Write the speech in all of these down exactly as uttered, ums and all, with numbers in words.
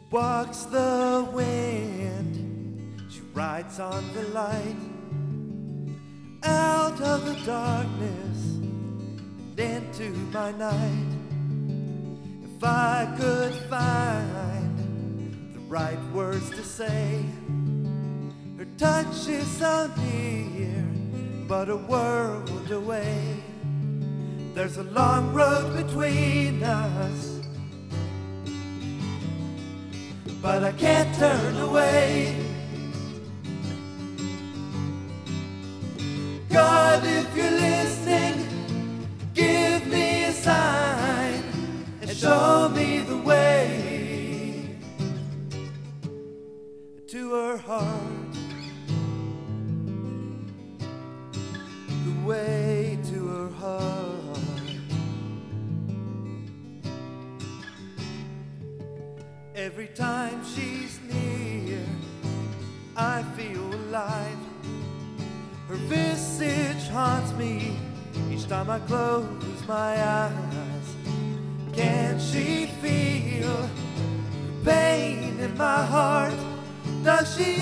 Walks the wind, she rides on the light, out of the darkness and into my night. If I could find the right words to say, her touch is so near, but a world away. There's a long road between us, but I can't turn away. God, if you're listening, give me a sign and show me the way to her heart, the way to her heart. Every time she's near, I feel alive. Her visage haunts me each time I close my eyes. Can she feel the pain in my heart? Does she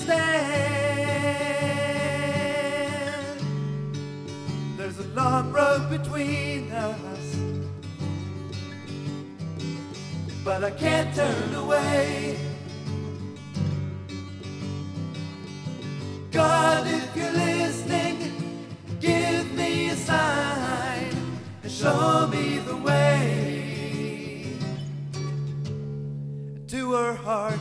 understand? There's a long road between us, but I can't turn away. God, if you're listening, give me a sign and show me the way to her heart.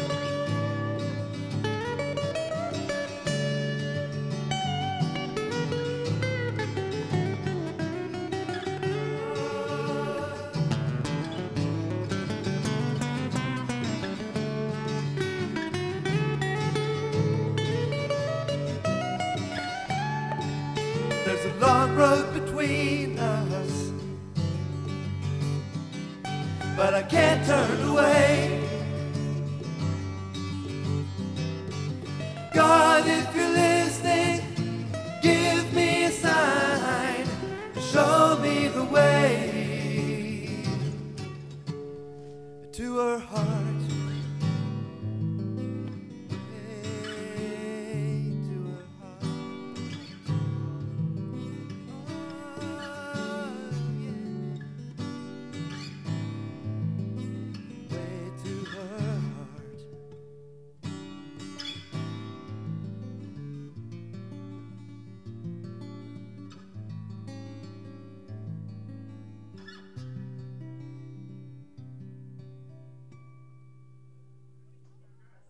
There's a long road between us, but I can't